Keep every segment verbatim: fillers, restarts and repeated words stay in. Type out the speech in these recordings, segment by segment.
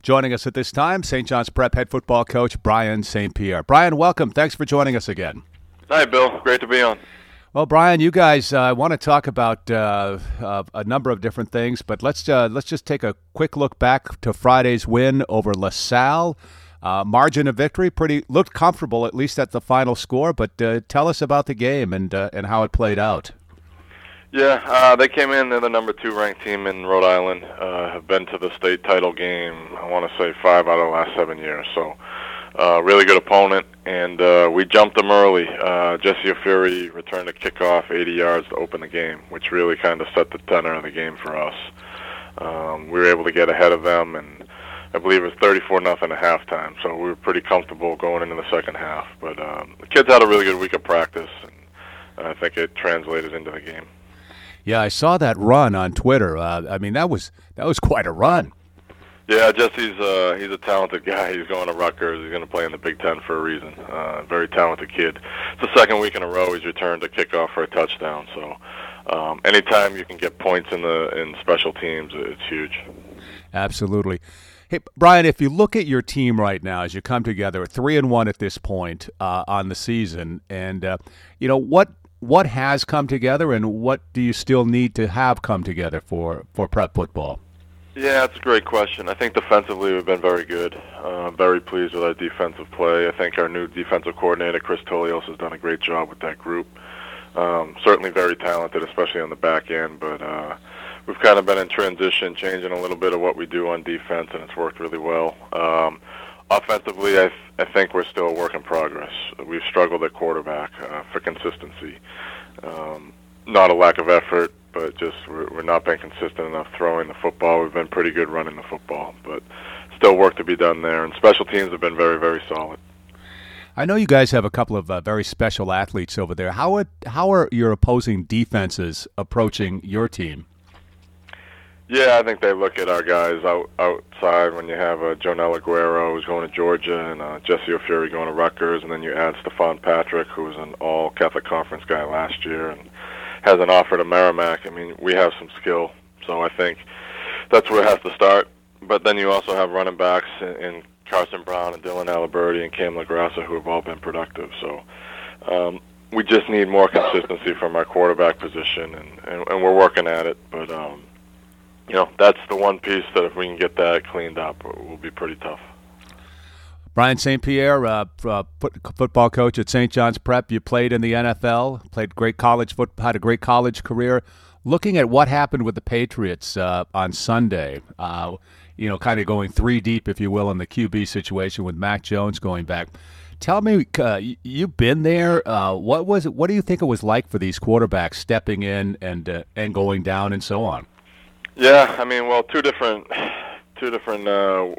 Joining us at this time, Saint John's Prep head football coach Brian Saint Pierre. Brian, welcome. Thanks for joining us again. Hi, Bill. Great to be on. Well, Brian, you guys uh, want to talk about uh, uh, a number of different things, but let's uh, let's just take a quick look back to Friday's win over LaSalle. Uh, margin of victory, pretty looked comfortable at least at the final score. But uh, tell us about the game and uh, and how it played out. Yeah, uh, they came in. They're the number two ranked team in Rhode Island. Uh, have been to the state title game, I want to say, five out of the last seven years. So, uh, really good opponent, and uh, we jumped them early. Uh, Jesse O'Fury returned a kickoff eighty yards to open the game, which really kind of set the tenor of the game for us. Um, we were able to get ahead of them, and I believe it was thirty-four nothing at halftime. So we were pretty comfortable going into the second half. But um, the kids had a really good week of practice, and I think it translated into the game. Yeah, I saw that run on Twitter. Uh, I mean, that was that was quite a run. Yeah, Jesse's uh, he's a talented guy. He's going to Rutgers. He's going to play in the Big Ten for a reason. Uh, very talented kid. It's the second week in a row he's returned a kickoff for a touchdown. So, um, anytime you can get points in the in special teams, it's huge. Absolutely. Hey, Brian, if you look at your team right now as you come together, three and one at this point uh, on the season, and uh, you know what. What has come together, and what do you still need to have come together for, for prep football? Yeah, that's a great question. I think defensively we've been very good. Uh, very pleased with our defensive play. I think our new defensive coordinator, Chris Tolios, has done a great job with that group. Um, certainly very talented, especially on the back end, but uh, we've kind of been in transition, changing a little bit of what we do on defense, and it's worked really well. Um, Offensively, I, th- I think we're still a work in progress. We've struggled at quarterback uh, for consistency. Um, not a lack of effort, but just we're, we're not being consistent enough throwing the football. We've been pretty good running the football, but still work to be done there. And special teams have been very, very solid. I know you guys have a couple of uh, very special athletes over there. How are, how are your opposing defenses approaching your team? Yeah, I think they look at our guys out, outside when you have uh, Jonel Aguero, who's going to Georgia, and uh, Jesse O'Fury going to Rutgers, and then you add Stephon Patrick, who was an all-Catholic Conference guy last year and has an offer to Merrimack. I mean, we have some skill, so I think that's where it has to start. But then you also have running backs in, in Carson Brown and Dylan Aliberti and Cam LaGrassa, who have all been productive. So um, we just need more consistency from our quarterback position, and, and, and we're working at it, but um, you know, that's the one piece that if we can get that cleaned up, it will be pretty tough. Brian Saint Pierre, uh, uh, football coach at Saint John's Prep. You played in the N F L, played great college foot, had a great college career. Looking at what happened with the Patriots uh, on Sunday, uh, you know, kind of going three deep, if you will, in the Q B situation with Mac Jones going back. Tell me, uh, you've been there. Uh, what was it? What do you think it was like for these quarterbacks stepping in and uh, and going down and so on? Yeah, I mean, well, two different, two different uh,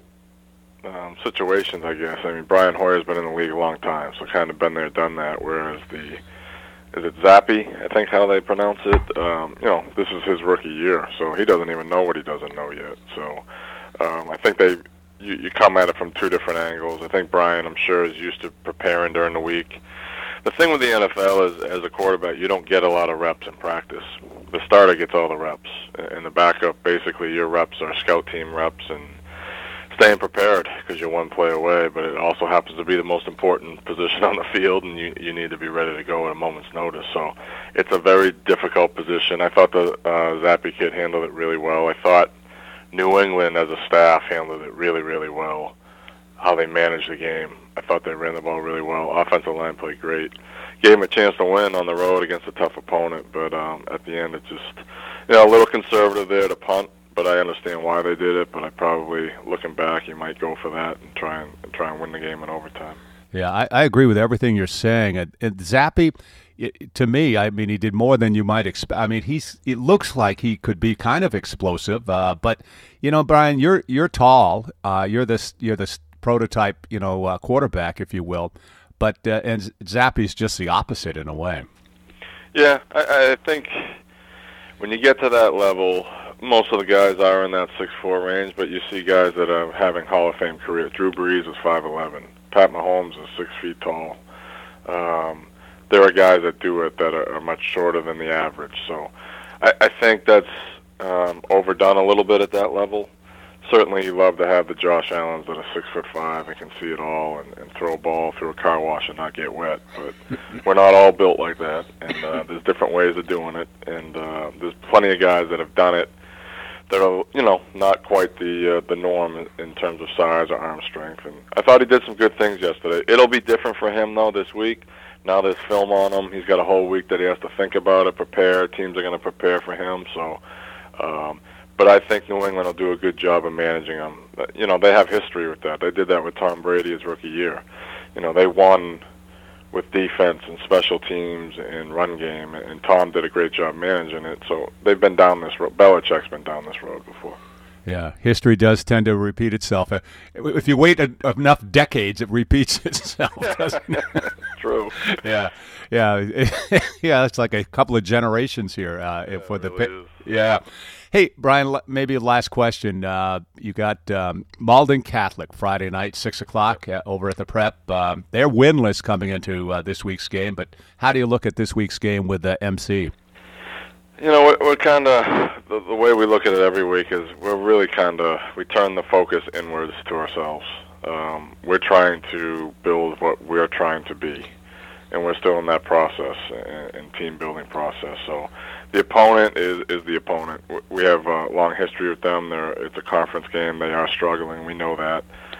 um, situations, I guess. I mean, Brian Hoyer's been in the league a long time, so kind of been there, done that. Whereas the, is it Zappe? I think how they pronounce it. Um, you know, this is his rookie year, so he doesn't even know what he doesn't know yet. So um, I think they, you, you come at it from two different angles. I think Brian, I'm sure, is used to preparing during the week. The thing with the N F L is, as a quarterback, you don't get a lot of reps in practice. The starter gets all the reps, and the backup, basically, your reps are scout team reps and staying prepared because you're one play away, but it also happens to be the most important position on the field, and you, you need to be ready to go at a moment's notice. So it's a very difficult position. I thought the uh, Zappe kid handled it really well. I thought New England, as a staff, handled it really, really well, how they managed the game. I thought they ran the ball really well. Offensive line played great. Gave them a chance to win on the road against a tough opponent, but um, at the end it just, you know, a little conservative there to punt, but I understand why they did it, but I probably, looking back, you might go for that and try and, and try and win the game in overtime. Yeah, I, I agree with everything you're saying. And, and Zappe, it, to me, I mean, he did more than you might expect. I mean, he's it looks like he could be kind of explosive, uh, but, you know, Brian, you're you're tall. Uh, you're this you're this prototype, you know, uh, quarterback, if you will. But uh, and Zappe's just the opposite in a way. Yeah, I, I think when you get to that level, most of the guys are in that six four range, but you see guys that are having Hall of Fame careers. Drew Brees is five eleven. Pat Mahomes is six feet tall. Um, there are guys that do it that are, are much shorter than the average. So I, I think that's um, overdone a little bit at that level. certainly love to have the Josh Allens that are six foot five and can see it all and, and throw a ball through a car wash and not get wet. But we're not all built like that, and uh, there's different ways of doing it. And uh, there's plenty of guys that have done it that are, you know, not quite the uh, the norm in, in terms of size or arm strength. And I thought he did some good things yesterday. It'll be different for him though this week. Now there's film on him. He's got a whole week that he has to think about it, prepare. Teams are going to prepare for him. So, um, but I think New England will do a good job of managing him. You know, they have history with that. They did that with Tom Brady his rookie year. You know, they won with defense and special teams and run game, and Tom did a great job managing it. So they've been down this road. Belichick's been down this road before. Yeah, history does tend to repeat itself. Uh, If you wait a, enough decades, it repeats itself, doesn't it? True. Yeah, yeah, yeah. It's like a couple of generations here uh, Yeah, for the really pit. is. Yeah. Hey, Brian, l- maybe a last question. Uh, you got um, Malden Catholic Friday night, six o'clock uh, over at the Prep. Um, they're winless coming into uh, this week's game, but how do you look at this week's game with the M C? You know, we're, we're kind of, the, the way we look at it every week is we're really kind of, we turn the focus inwards to ourselves. Um, we're trying to build what we're trying to be, and we're still in that process and, and team building process. So the opponent is, is the opponent. We have a long history with them. They're, it's a conference game. They are struggling. We know that.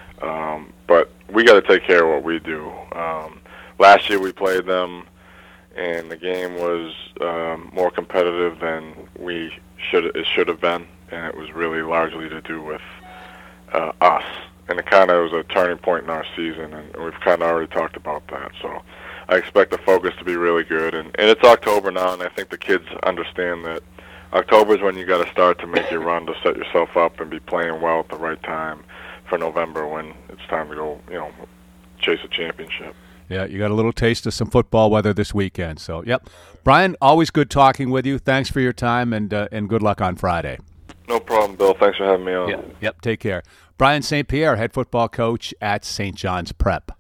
Um, but we got to take care of what we do. Um, last year we played them, and the game was um, more competitive than we should it should have been, and it was really largely to do with uh, us. And it kind of was a turning point in our season, and we've kind of already talked about that. So I expect the focus to be really good, and, and it's October now, and I think the kids understand that October is when you got to start to make your run to set yourself up and be playing well at the right time for November when it's time to go, you know, chase a championship. Yeah, you got a little taste of some football weather this weekend. So, yep. Brian, always good talking with you. Thanks for your time, and uh, and good luck on Friday. No problem, Bill. Thanks for having me on. Yep, yep. Take care. Brian Saint Pierre, head football coach at Saint John's Prep.